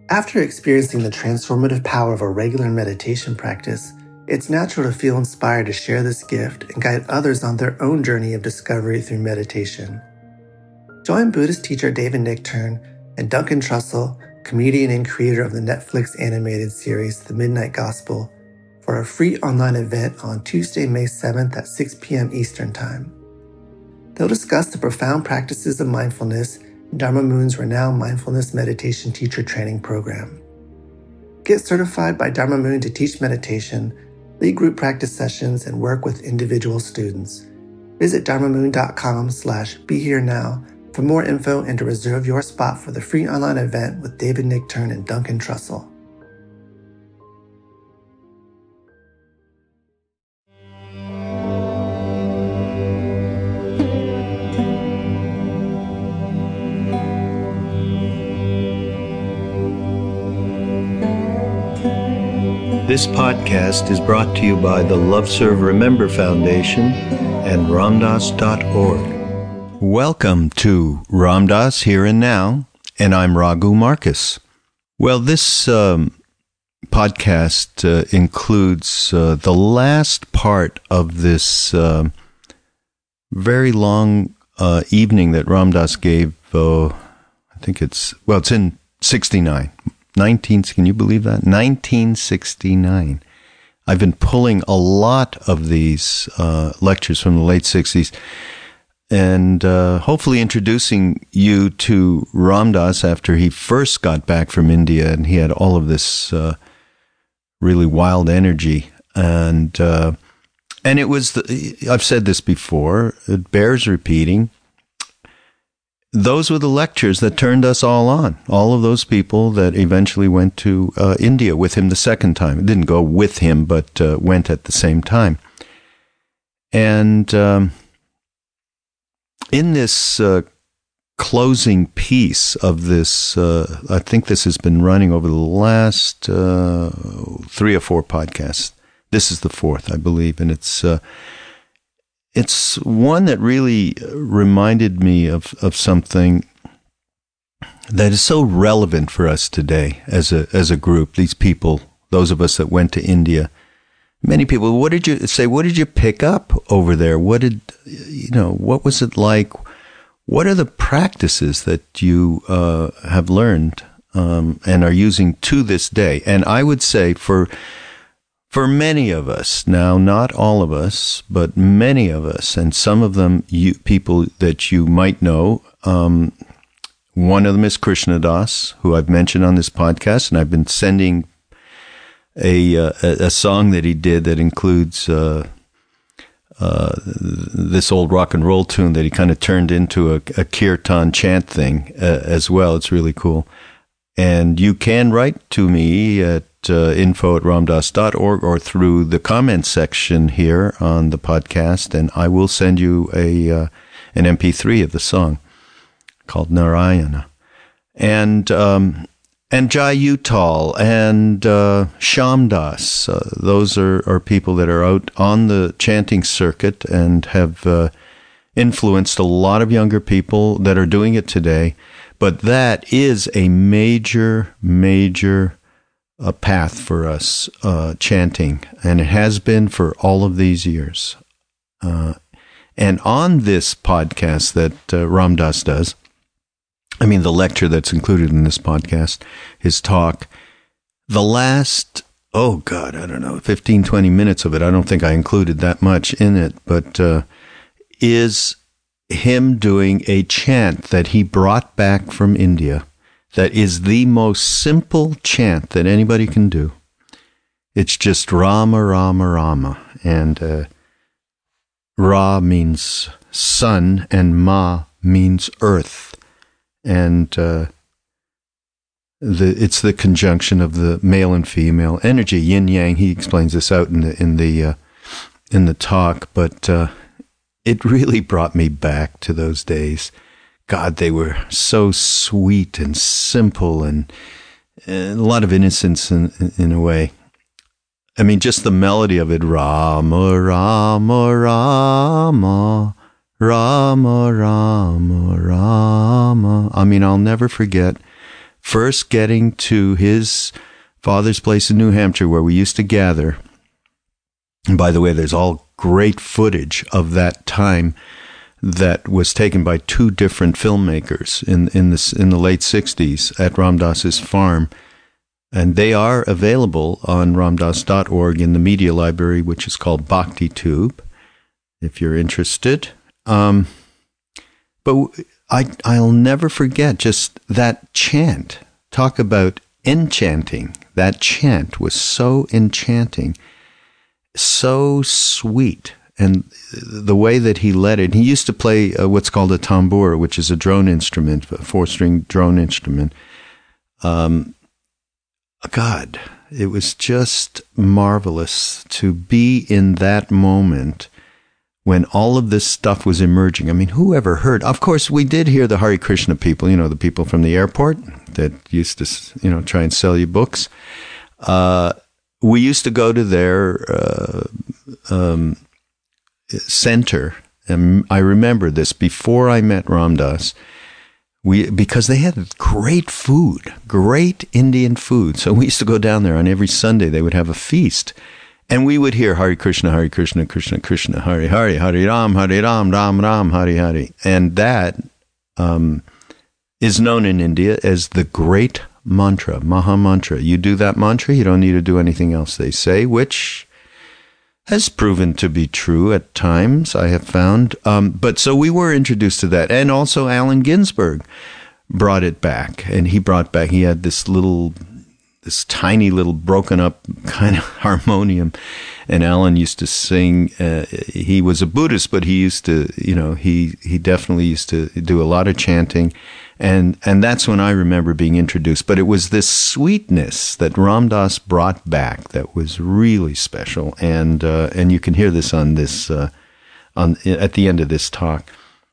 After experiencing the transformative power of a regular meditation practice, it's natural to feel inspired to share this gift and guide others on their own journey of discovery through meditation. Join Buddhist teacher David Nichtern and Duncan Trussell, comedian and creator of the Netflix animated series The Midnight Gospel, for a free online event on Tuesday, May 7th at 6 p.m. Eastern Time. They'll discuss the profound practices of mindfulness in Dharma Moon's renowned mindfulness meditation teacher training program. Get certified by Dharma Moon to teach meditation, lead group practice sessions, and work with individual students. Visit dharmamoon.com/beherenow for more info and to reserve your spot for the free online event with David Nichtern and Duncan Trussell. This podcast is brought to you by the Love Serve Remember Foundation and Ramdas.org. Welcome to Ram Dass Here and Now, and I'm Raghu Marcus. Well, this podcast includes the last part of this very long evening that Ram Dass gave, I think it's in 69. Can you believe that? 1969. I've been pulling a lot of these lectures from the late 60s and hopefully introducing you to Ram Dass after he first got back from India, and he had all of this really wild energy. And it was, I've said this before, it bears repeating, those were the lectures that turned us all on. All of those people that eventually went to India with him the second time. It didn't go with him, but went at the same time. And in this closing piece of this, I think this has been running over the last 3 or 4 podcasts. This is the 4th, I believe, and it's one that really reminded me of something that is so relevant for us today as a group. These people, those of us that went to India, many people, what did you pick up over there? What was it like? What are the practices that you have learned and are using to this day? And I would say for many of us, now not all of us, but many of us, and some of them people that you might know, one of them is Krishna Das, who I've mentioned on this podcast, and I've been sending a song that he did that includes this old rock and roll tune that he kind of turned into a kirtan chant thing as well. It's really cool. And you can write to me at info@ramdas.org or through the comments section here on the podcast, and I will send you an MP3 of the song called Narayana. And Jai Uttal and Shyam Das, those are people that are out on the chanting circuit and have influenced a lot of younger people that are doing it today. But that is a major path for us, chanting, and it has been for all of these years. And on this podcast that Ram Dass does, the lecture that's included in this podcast, his talk, the last, 15, 20 minutes of it, I don't think I included that much in it, but is him doing a chant that he brought back from India that is the most simple chant that anybody can do. It's just Rama, Rama, Rama. And Ra means sun, and Ma means earth. And it's the conjunction of the male and female energy, yin yang. He explains this out in the talk, but it really brought me back to those days. God, they were so sweet and simple, and a lot of innocence in a way. Just the melody of it, Rama, Rama, Rama, Rama, Rama, Rama. I'll never forget first getting to his father's place in New Hampshire where we used to gather. And by the way, there's all great footage of that time that was taken by two different filmmakers in the late 60s at Ram Dass's farm. And they are available on ramdass.org in the media library, which is called Bhakti Tube, if you're interested. But I'll never forget just that chant. Talk about enchanting. That chant was so enchanting, so sweet. And the way that he led it, he used to play what's called a tambour, which is a drone instrument, a 4-string drone instrument. God, it was just marvelous to be in that moment when all of this stuff was emerging. I mean, who ever heard? Of course, we did hear the Hare Krishna people, the people from the airport that used to, try and sell you books. We used to go to their center, and I remember this before I met Ram Dass, because they had great food, great Indian food. So we used to go down there on every Sunday. They would have a feast. And we would hear Hare Krishna, Krishna Krishna, Hare Hare, Hare Ram, Ram Ram, Hare Hare. And that is known in India as the great mantra, Maha Mantra. You do that mantra, you don't need to do anything else, they say, which has proven to be true at times, I have found. But so we were introduced to that. And also Allen Ginsberg brought it back. And he had this tiny little broken up kind of harmonium. And Allen used to sing. He was a Buddhist, but he used to, he definitely used to do a lot of chanting. And that's when I remember being introduced. But it was this sweetness that Ram Dass brought back that was really special. And you can hear this on this at the end of this talk.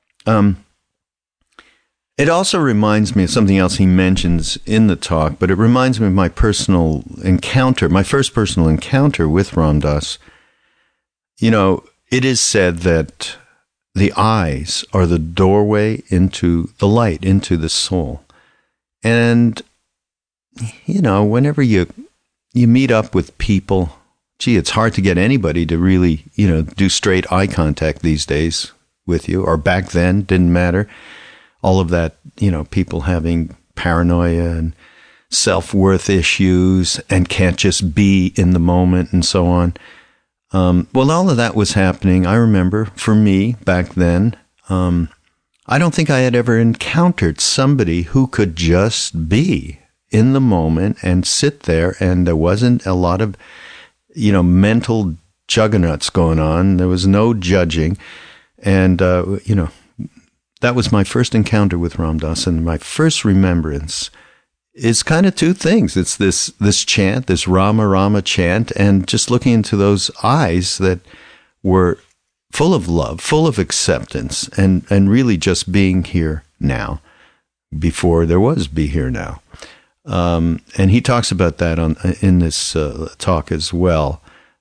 It also reminds me of something else he mentions in the talk, but it reminds me of my personal encounter, my first personal encounter with Ram Dass. It is said that the eyes are the doorway into the light, into the soul. And, whenever you meet up with people, it's hard to get anybody to really, do straight eye contact these days with you, or back then, didn't matter. All of that, people having paranoia and self-worth issues and can't just be in the moment and so on. Well, all of that was happening. I remember, for me, back then, I don't think I had ever encountered somebody who could just be in the moment and sit there, and there wasn't a lot of, mental juggernauts going on. There was no judging. And, that was my first encounter with Ram Dass, and my first remembrance is kind of two things. It's this chant, this Rama Rama chant, and just looking into those eyes that were full of love, full of acceptance, and really just being here now before there was be here now. And he talks about that in this talk as well,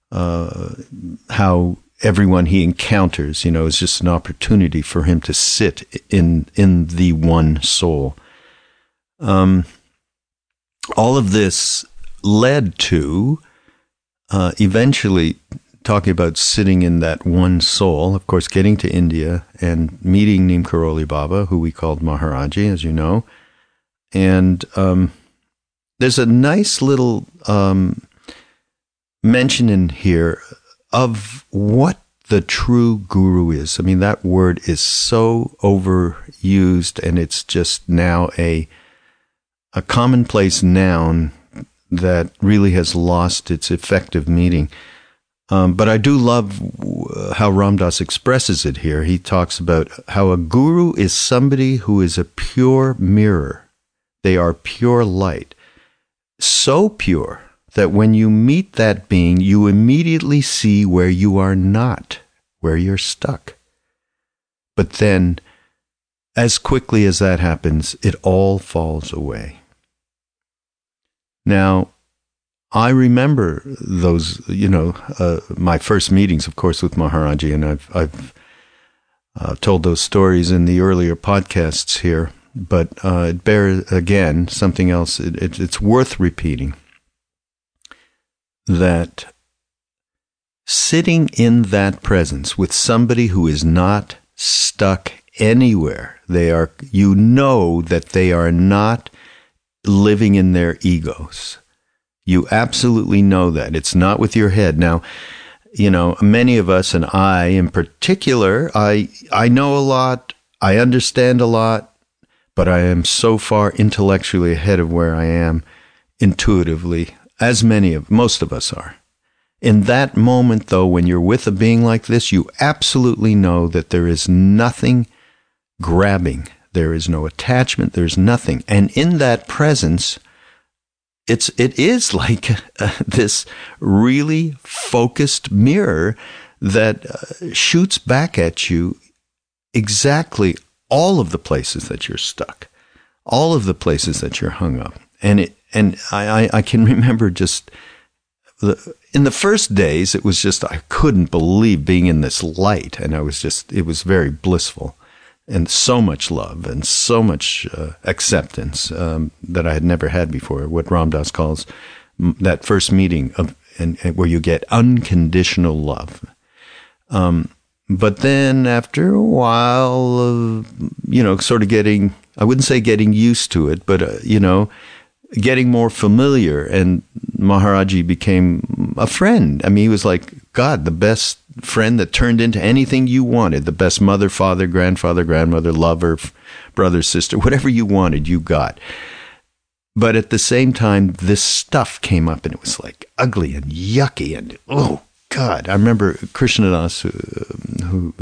how everyone he encounters, is just an opportunity for him to sit in the one soul. All of this led to eventually talking about sitting in that one soul, of course, getting to India and meeting Neem Karoli Baba, who we called Maharaji, as you know. And there's a nice little mention in here of what the true guru is. I mean, that word is so overused, and it's just now a commonplace noun that really has lost its effective meaning. But I do love how Ram Dass expresses it here. He talks about how a guru is somebody who is a pure mirror. They are pure light. So pure that when you meet that being, you immediately see where you are not, where you're stuck. But then, as quickly as that happens, it all falls away. Now, I remember those, my first meetings, of course, with Maharaji, and I've told those stories in the earlier podcasts here. but it bears, again, something else. It's worth repeating that sitting in that presence with somebody who is not stuck anywhere, you know that they are not living in their egos. You absolutely know that. It's not with your head. Now, many of us, and I in particular, I know a lot, I understand a lot, but I am so far intellectually ahead of where I am intuitively, as most of us are. In that moment, though, when you're with a being like this, you absolutely know that there is nothing grabbing. There is no attachment. There's nothing. And in that presence, it is like this really focused mirror that shoots back at you exactly all of the places that you're stuck, all of the places that you're hung up. And I can remember just in the first days, it was just, I couldn't believe being in this light. And it was very blissful. And so much love and so much acceptance that I had never had before. What Ram Dass calls that first meeting and where you get unconditional love. But then after a while of, sort of getting, I wouldn't say getting used to it, but, getting more familiar, and Maharaji became a friend. I mean, he was like, God, the best friend that turned into anything you wanted, the best mother, father, grandfather, grandmother, lover, brother, sister, whatever you wanted, you got. But at the same time, this stuff came up, and it was like ugly and yucky, and oh God. I remember Krishnadas, who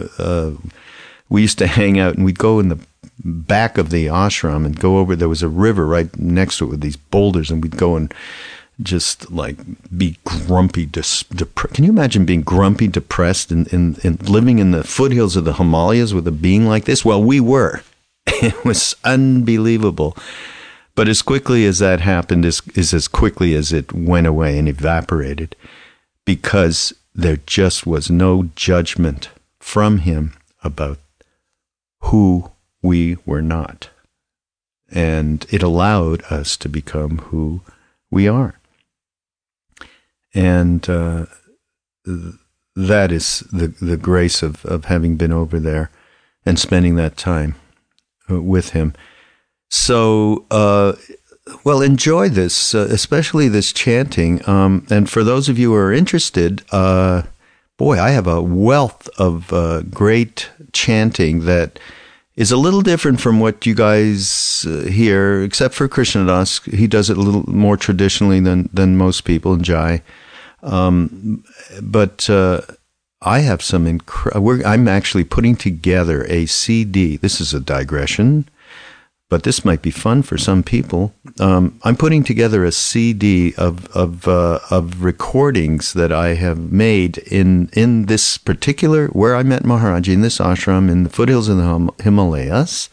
we used to hang out, and we'd go in the back of the ashram and go over. There was a river right next to it with these boulders, and we'd go and just like be grumpy. Can you imagine being grumpy, depressed, and living in the foothills of the Himalayas with a being like this? Well, we were. It was unbelievable. But as quickly as that happened is as quickly as it went away and evaporated, because there just was no judgment from him about who we were not. And it allowed us to become who we are. And that is the grace of having been over there and spending that time with him. So, enjoy this, especially this chanting. And for those of you who are interested, I have a wealth of great chanting that is a little different from what you guys hear, except for Krishnadas. He does it a little more traditionally than most people in Jai. But I have some I'm actually putting together a CD. This is a digression, but this might be fun for some people. I'm putting together a CD of recordings that I have made in this particular, where I met Maharaji, in this ashram in the foothills of the Himalayas,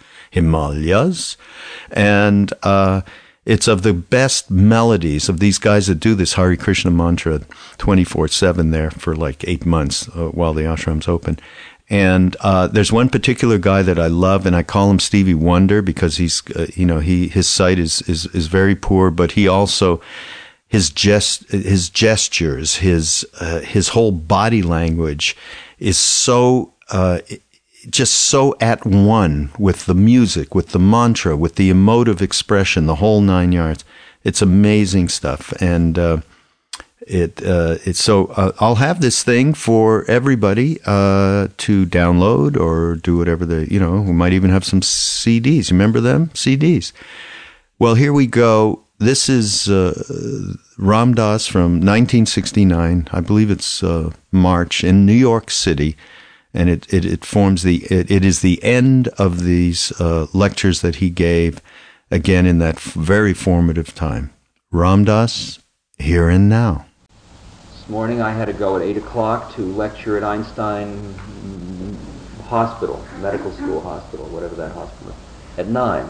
and it's of the best melodies of these guys that do this Hare Krishna mantra 24/7 there for like 8 months while the ashram's open. And there's one particular guy that I love, and I call him Stevie Wonder because he's, his sight is very poor, but he also, his gestures, his whole body language is so just so at one with the music, with the mantra, with the emotive expression, the whole 9 yards. It's amazing stuff, and it's so I'll have this thing for everybody to download or do whatever we might even have some CDs. You remember them? CDs. Well, here we go. This is Ram Dass from 1969. I believe it's March in New York City, and it forms it is the end of these lectures that he gave again in that very formative time. Ram Dass, Here and Now. This morning I had to go at 8 o'clock to lecture at Einstein Hospital, medical school hospital, whatever that hospital is, at 9.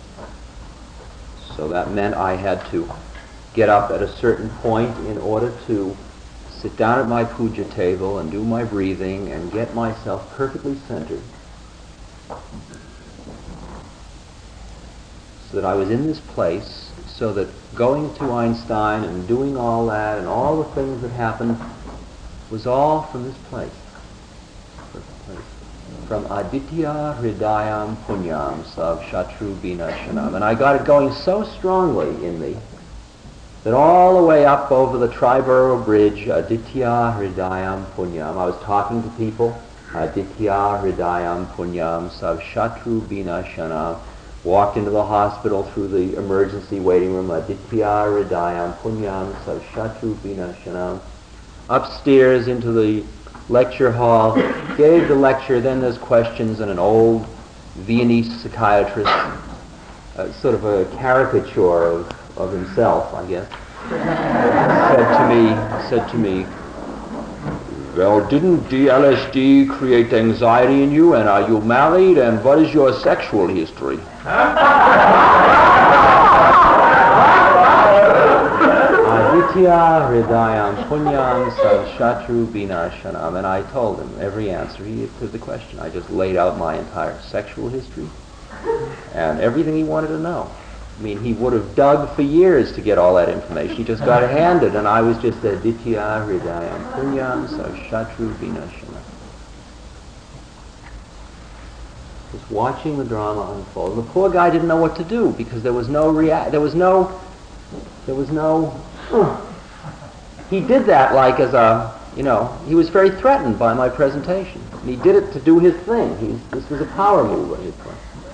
So that meant I had to get up at a certain point in order to sit down at my puja table and do my breathing and get myself perfectly centered. so that I was in this place, so that going to Einstein and doing all that and all the things that happened was all from this place. From Aditya Hridayam Punyam Sav Shatru Vinashanam. And I got it going so strongly in me that all the way up over the Triborough Bridge, Aditya Hridayam Punyam, I was talking to people, Aditya Hridayam Punyam Sav Shatru Vinashanam, walked into the hospital through the emergency waiting room, Aditya Hridayam Punyam Sav Shatru Vinashanam, upstairs into the lecture hall, gave the lecture, then there's questions, and an old Viennese psychiatrist, sort of a caricature of himself, I guess, said to me, well, didn't DLSD create anxiety in you, and are you married, and what is your sexual history? Aditya Hridayam Punyam Sav Shatru Vinashanam. And I told him every answer to the question. I just laid out my entire sexual history and everything he wanted to know. I mean, he would have dug for years to get all that information. He just got it handed, and I was just Aditya Hridayam Punyam Sav Shatru Vinashanam. Just watching the drama unfold. The poor guy didn't know what to do because there was no he did that like as a, he was very threatened by my presentation. And he did it to do his thing. This was a power move on his part.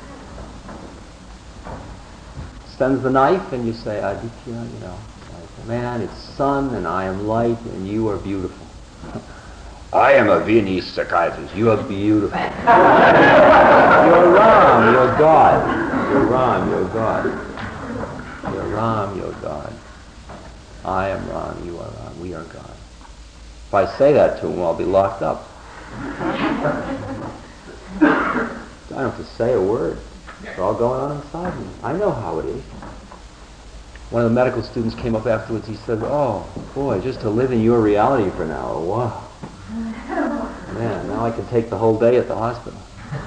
Sends the knife and you say, Aditya, like, man, it's sun and I am light and you are beautiful. I am a Viennese psychiatrist. You are beautiful. You're Ram, you're God. You're Ram, you're God. You're Ram, you're God. I am Ram, you are Ram, we are God. If I say that to him, I'll be locked up. I don't have to say a word. It's all going on inside me. I know how it is. One of the medical students came up afterwards. He said, oh, boy, just to live in your reality for an hour. Wow. Man, now I can take the whole day at the hospital.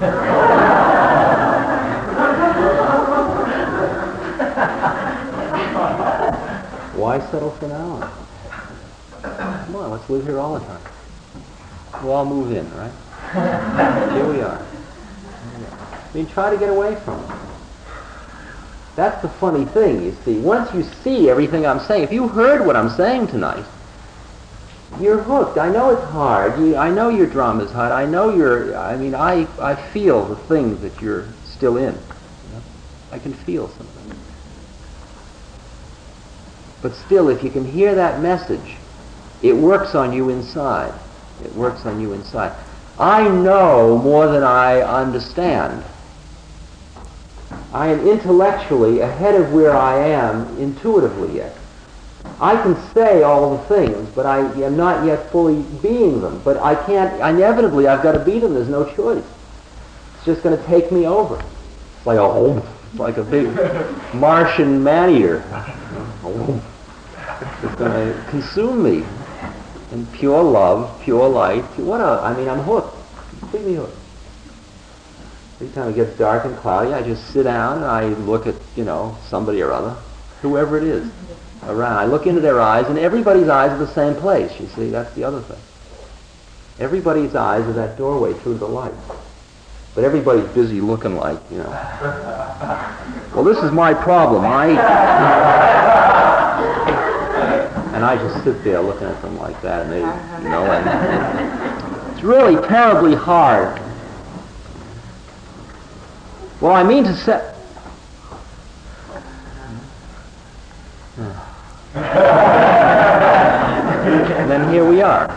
Why settle for an hour? Come on, let's live here all the time. We'll all move in, right? Here we are. I mean, try to get away from it. That's the funny thing, you see. Once you see everything I'm saying, if you heard what I'm saying tonight, you're hooked. I know it's hard. I know your drama's hard. I know I feel the things that you're still in. I can feel some of them. But still, if you can hear that message, it works on you inside. It works on you inside. I know more than I understand. I am intellectually ahead of where I am intuitively yet. I can say all the things, but I am not yet fully being them. But I can't, inevitably, I've got to be them. There's no choice. It's just going to take me over. It's like a big Martian man-eater. It's going to consume me in pure love, pure light. I'm hooked, completely hooked. Every time it gets dark and cloudy, I just sit down and I look at, somebody or other, whoever it is, around. I look into their eyes, and everybody's eyes are the same place, you see. That's the other thing. Everybody's eyes are that doorway through the light. But everybody's busy looking like, well, this is my problem. And I just sit there looking at them like that, and they, and it's really terribly hard. Well, I mean to say... And then here we are.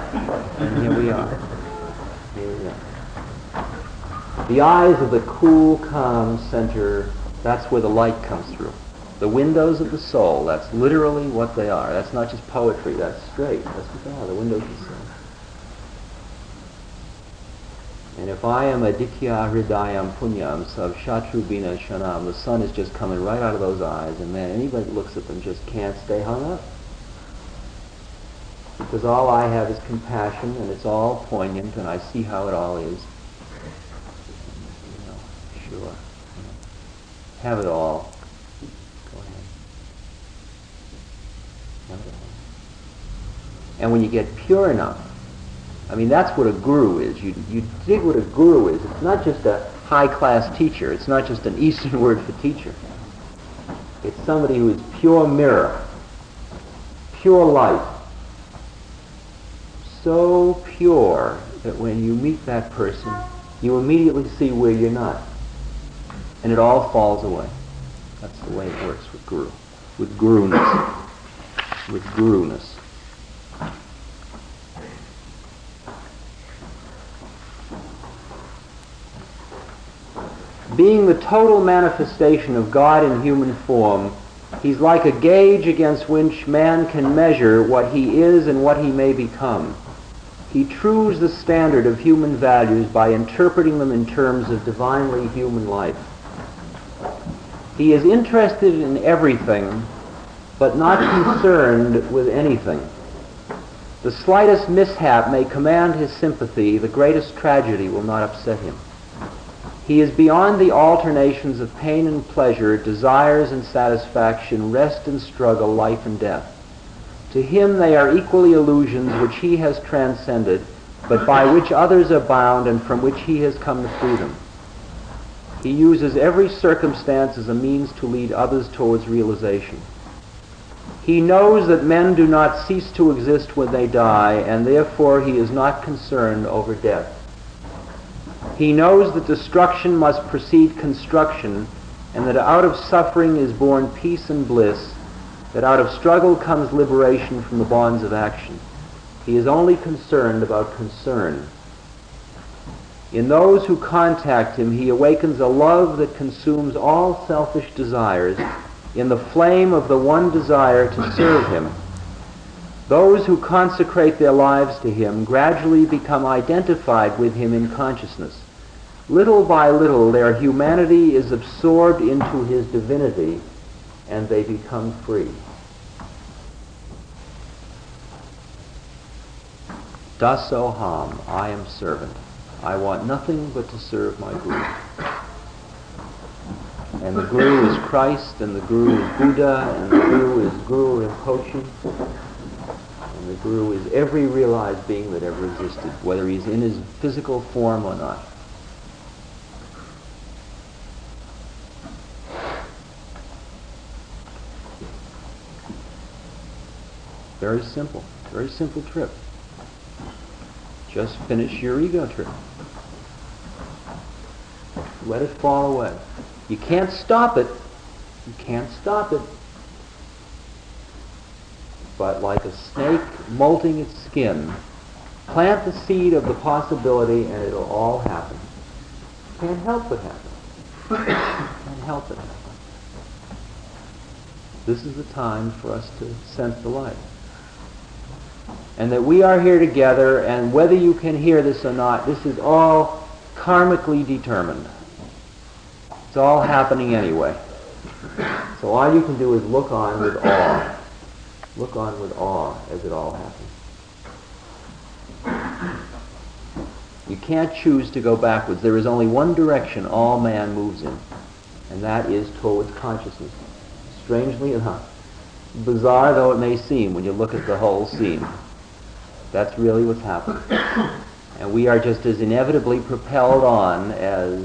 The eyes of the cool, calm center, that's where the light comes through. The windows of the soul, that's literally what they are. That's not just poetry, that's straight. That's what they are, the windows of the soul. And if I am Aditya Hridayam Punyam Sav Shatru Vinashanam, the sun is just coming right out of those eyes, and man, anybody that looks at them just can't stay hung up. Because all I have is compassion, and it's all poignant, and I see how it all is. Sure. Have it all. And when you get pure enough, I mean, that's what a guru is. You dig what a guru is. It's not just a high-class teacher. It's not just an Eastern word for teacher. It's somebody who is pure mirror, pure light. So pure that when you meet that person, you immediately see where you're not. And it all falls away. That's the way it works with guru. With guruness. With guruness. Being the total manifestation of God in human form, he's like a gauge against which man can measure what he is and what he may become. He trues the standard of human values by interpreting them in terms of divinely human life. He is interested in everything, but not concerned with anything. The slightest mishap may command his sympathy. The greatest tragedy will not upset him. He is beyond the alternations of pain and pleasure, desires and satisfaction, rest and struggle, life and death. To him they are equally illusions which he has transcended, but by which others are bound and from which he has come to freedom. He uses every circumstance as a means to lead others towards realization. He knows that men do not cease to exist when they die, and therefore he is not concerned over death. He knows that destruction must precede construction, and that out of suffering is born peace and bliss, that out of struggle comes liberation from the bonds of action. He is only concerned about concern. In those who contact him, he awakens a love that consumes all selfish desires in the flame of the one desire to serve him. Those who consecrate their lives to him gradually become identified with him in consciousness. Little by little, their humanity is absorbed into his divinity, and they become free. Dasoham, I am servant. I want nothing but to serve my Guru. And the Guru is Christ, and the Guru is Buddha, and the Guru is Guru Rinpoche, and the Guru is every realized being that ever existed, whether he's in his physical form or not. Very simple trip. Just finish your ego trip. Let it fall away. You can't stop it. You can't stop it. But like a snake molting its skin, plant the seed of the possibility and it'll all happen. Can't help but happen. Can't help it happen. This is the time for us to sense the light. And that we are here together, and whether you can hear this or not, this is all karmically determined. It's all happening anyway. So all you can do is look on with awe. Look on with awe as it all happens. You can't choose to go backwards. There is only one direction all man moves in, and that is towards consciousness. Strangely enough, bizarre though it may seem when you look at the whole scene, that's really what's happening. And we are just as inevitably propelled on as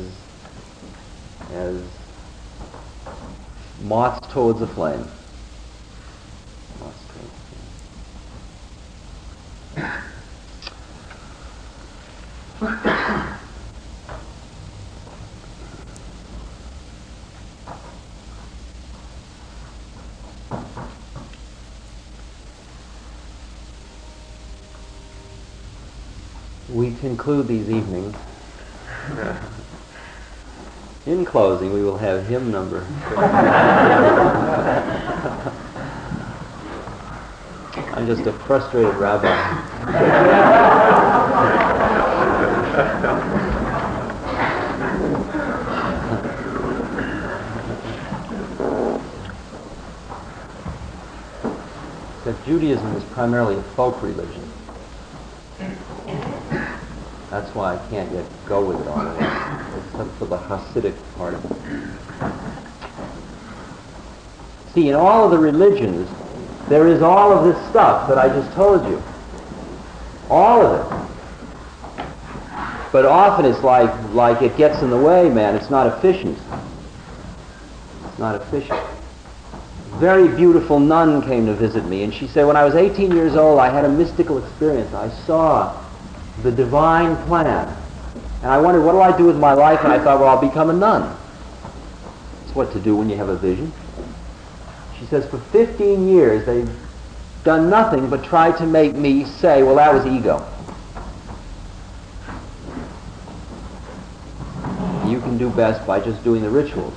moths towards a flame. Moths towards a flame. We conclude these evenings. In closing, we will have hymn number. I'm just a frustrated rabbi. That Judaism is primarily a folk religion. That's why I can't yet go with it all the way. Except for the Hasidic part of it. See, in all of the religions, there is all of this stuff that I just told you. All of it. But often it's like it gets in the way, man. It's not efficient. It's not efficient. A very beautiful nun came to visit me, and she said, when I was 18 years old, I had a mystical experience. I saw the divine plan. And I wondered, what do I do with my life? And I thought, well, I'll become a nun. That's what to do when you have a vision. She says, for 15 years, they've done nothing but try to make me say, well, that was ego. You can do best by just doing the rituals.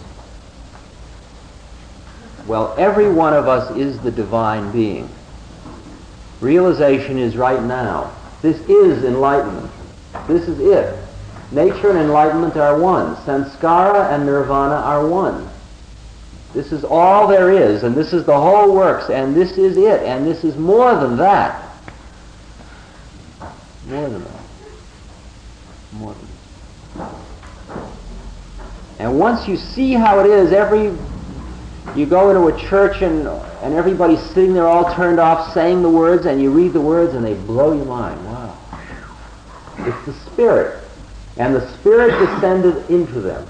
Well, every one of us is the divine being. Realization is right now. This is enlightenment. This is it. Nature and enlightenment are one. Sanskara and nirvana are one. This is all there is, and this is the whole works, and this is it, and this is more than that. More than that. More than that. And once you see how it is, you go into a church and everybody's sitting there all turned off saying the words, and you read the words and they blow your mind. Wow. It's the Spirit. And the Spirit descended into them.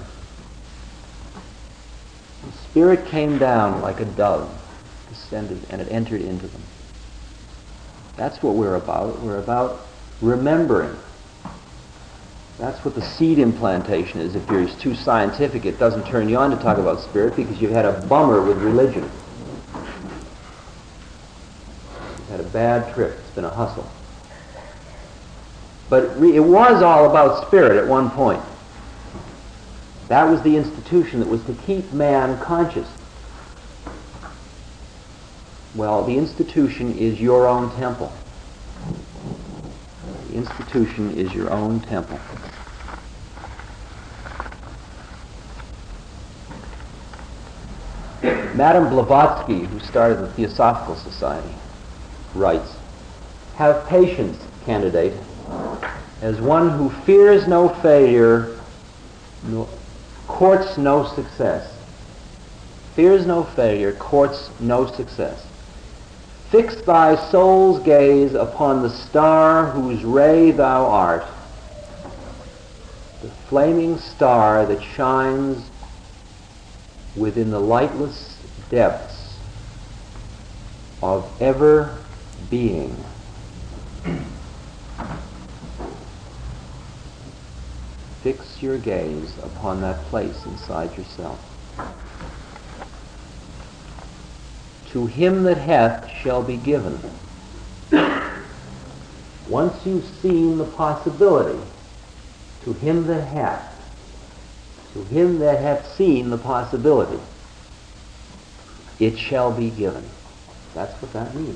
The Spirit came down like a dove, descended, and it entered into them. That's what we're about. We're about remembering. That's what the seed implantation is. If you're too scientific, it doesn't turn you on to talk about spirit because you've had a bummer with religion. You've had a bad trip. It's been a hustle. But it was all about spirit at one point. That was the institution that was to keep man conscious. Well, the institution is your own temple. The institution is your own temple. Madame Blavatsky, who started the Theosophical Society, writes, "Have patience, candidate, as one who fears no failure, courts no success. Fears no failure, courts no success. Fix thy soul's gaze upon the star whose ray thou art, the flaming star that shines within the lightless depths of ever being. Fix your gaze upon that place inside yourself. To him that hath shall be given." Once you've seen the possibility, to him that hath seen the possibility, it shall be given. That's what that means.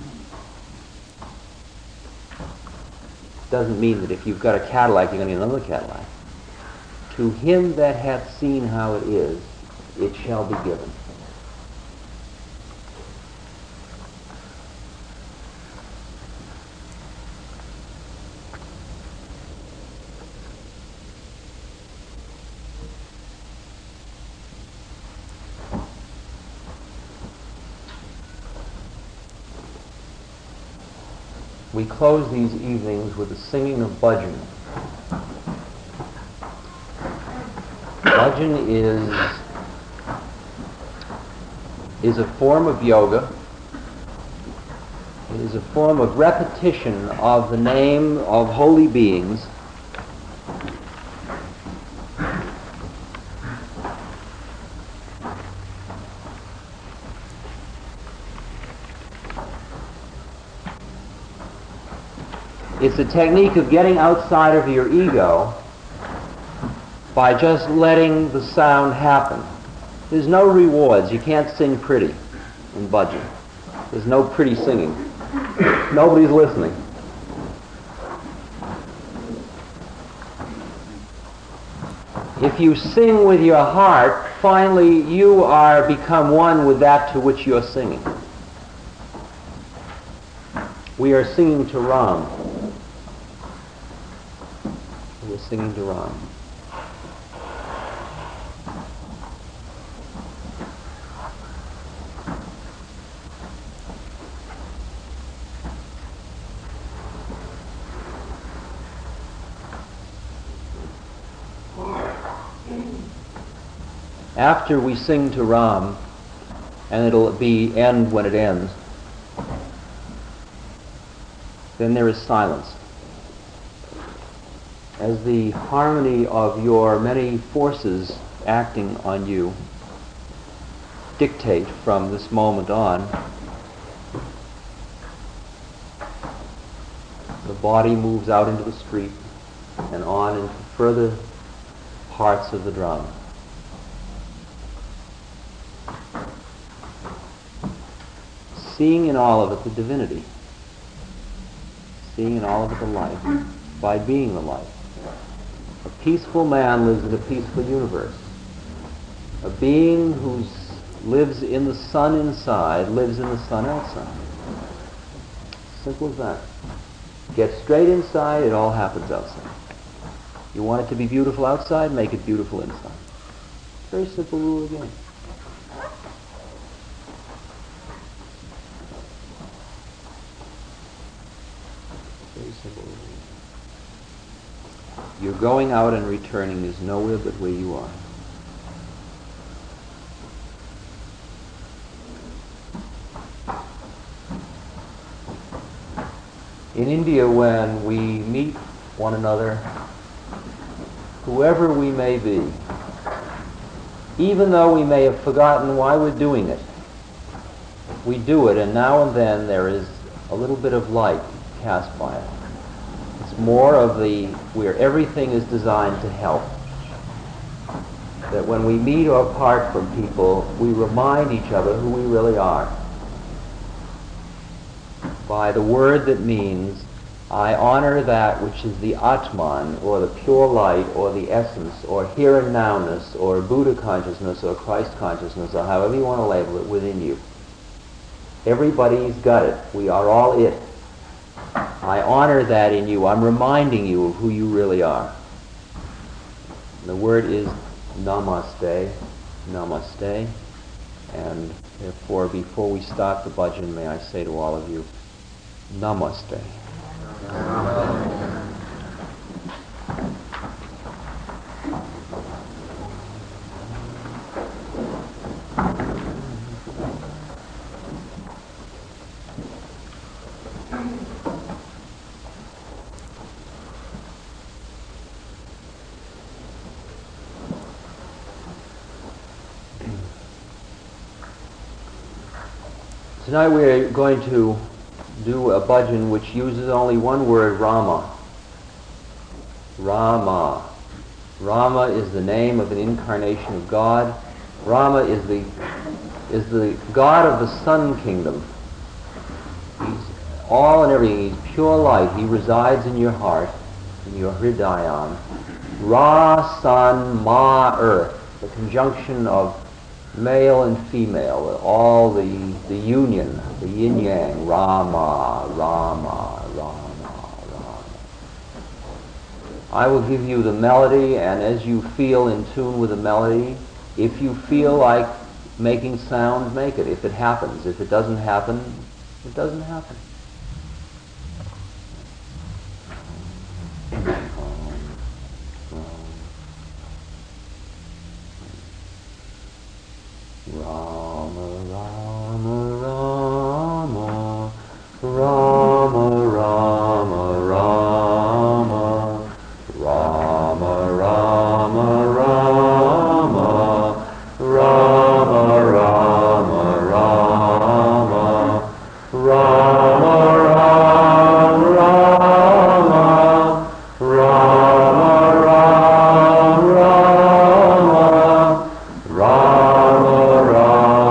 Doesn't mean that if you've got a Cadillac, you're going to get another Cadillac. To him that hath seen how it is, it shall be given. We close these evenings with the singing of bhajan. Bhajan is a form of yoga. It is a form of repetition of the name of holy beings. It's a technique of getting outside of your ego by just letting the sound happen. There's no rewards. You can't sing pretty in bhajan. There's no pretty singing. Nobody's listening. If you sing with your heart, finally you are become one with that to which you're singing. We are singing to Ram. We're singing to Ram. After we sing to Ram, and it'll be end when it ends, then there is silence. As the harmony of your many forces acting on you dictate from this moment on, the body moves out into the street and on into further parts of the drama. Seeing in all of it the divinity, seeing in all of it the life, by being the life. A peaceful man lives in a peaceful universe. A being who lives in the sun inside lives in the sun outside. Simple as that. Get straight inside, it all happens outside. You want it to be beautiful outside, make it beautiful inside. Very simple rule of the game. Very simple rule. Your going out and returning is nowhere but where you are. In India, when we meet one another, whoever we may be, even though we may have forgotten why we're doing it, we do it, and now and then there is a little bit of light cast by it. It's more of where everything is designed to help. That when we meet or part from people, we remind each other who we really are. By the word that means, I honor that which is the Atman, or the pure light, or the essence, or here and nowness, or Buddha consciousness, or Christ consciousness, or however you want to label it, within you. Everybody's got it. We are all it. I honor that in you. I'm reminding you of who you really are. The word is namaste, namaste, and therefore before we start the bhajan, may I say to all of you, namaste. Tonight we're going to do a bhajan which uses only one word, Rama. Rama. Rama is the name of an incarnation of God. Rama is the God of the Sun Kingdom. He's all and everything. He's pure light. He resides in your heart, in your hridayam. Ra, sun, ma, earth. The conjunction of male and female, all the union, the yin-yang, Rama, Rama, Rama, Rama. I will give you the melody, and as you feel in tune with the melody, if you feel like making sound, make it, if it happens. If it doesn't happen, it doesn't happen. Rama, Rama, Rama, Rama, Rama, Rama, Rama, Rama, Rama, Rama, Rama, Rama, Rama, Rama, Rama, Rama, Rama,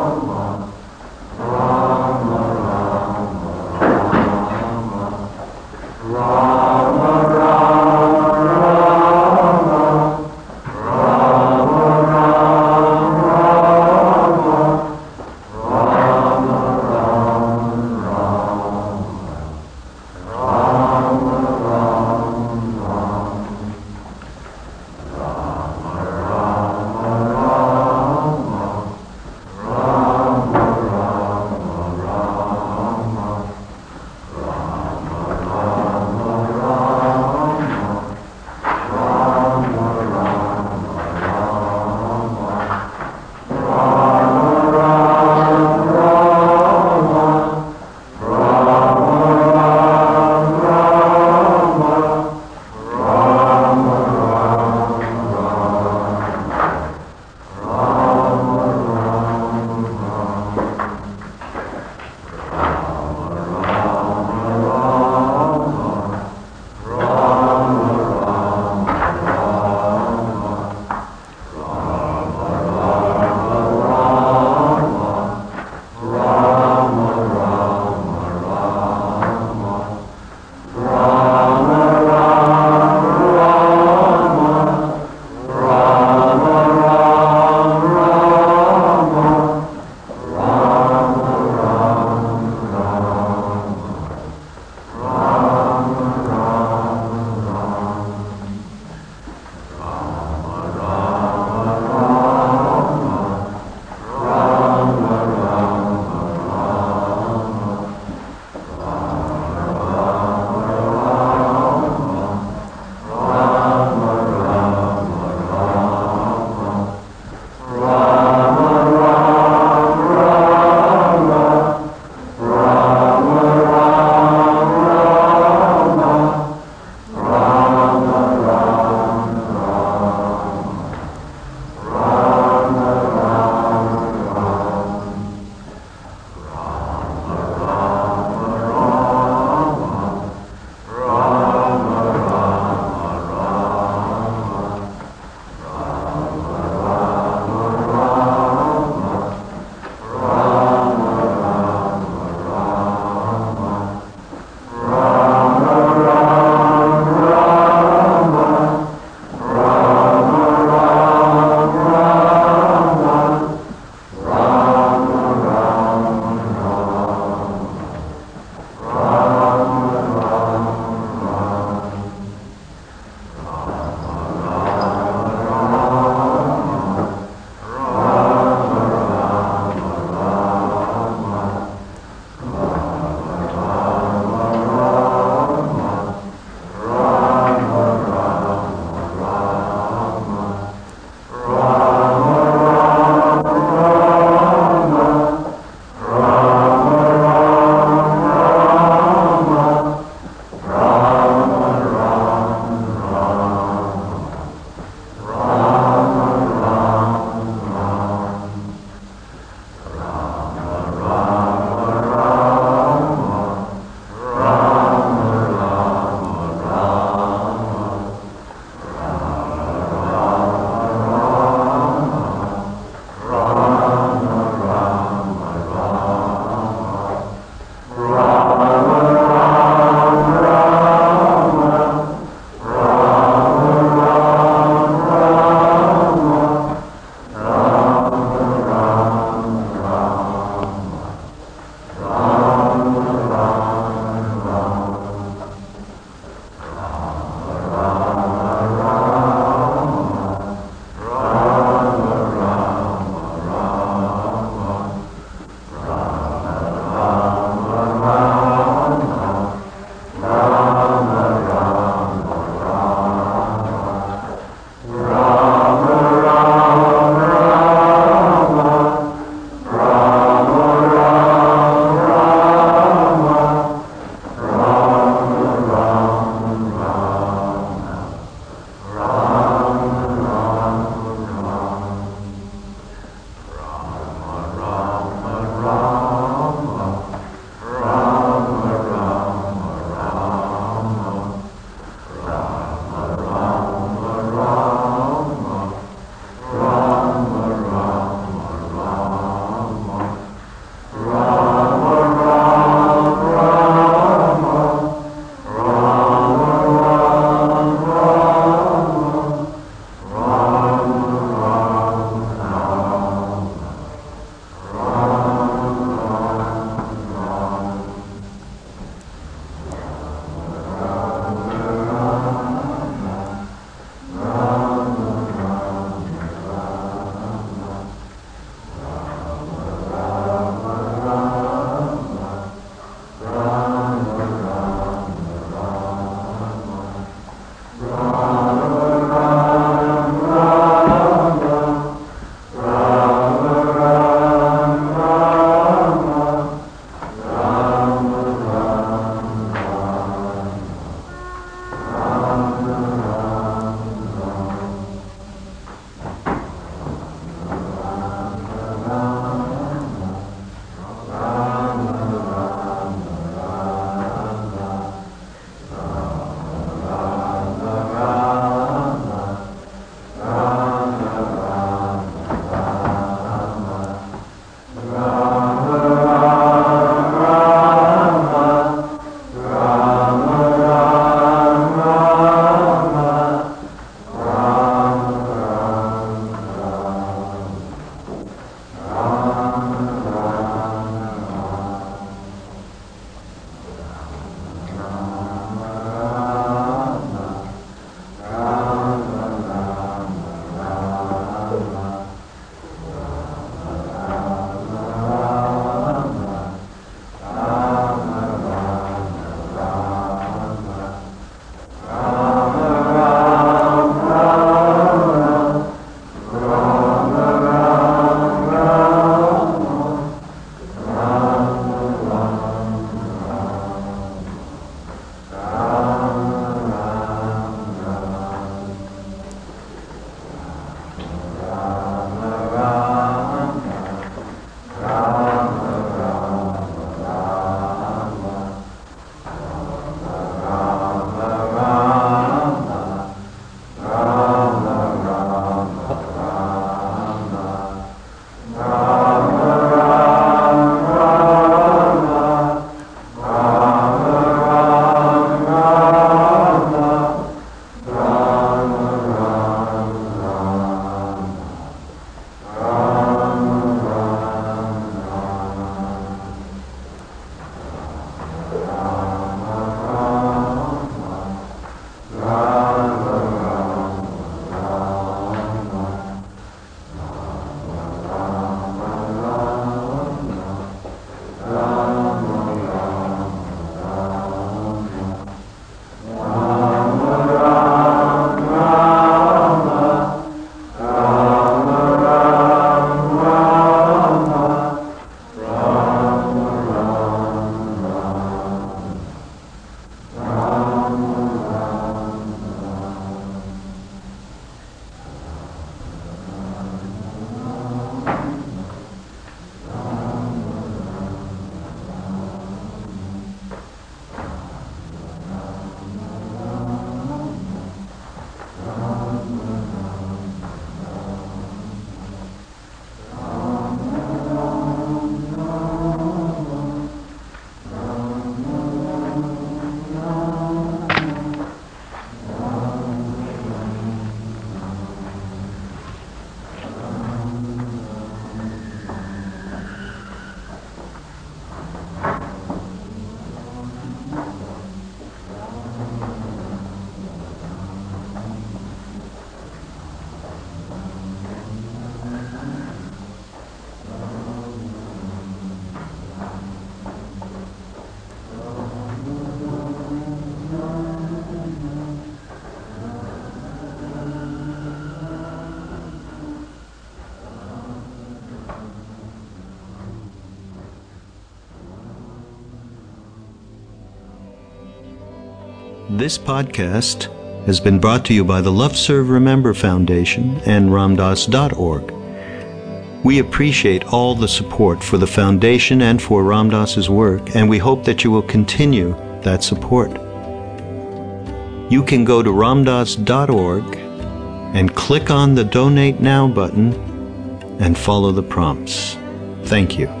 This podcast has been brought to you by the Love Serve Remember Foundation and Ramdas.org. We appreciate all the support for the foundation and for Ram Dass's work, and we hope that you will continue that support. You can go to ramdas.org and click on the Donate Now button and follow the prompts. Thank you.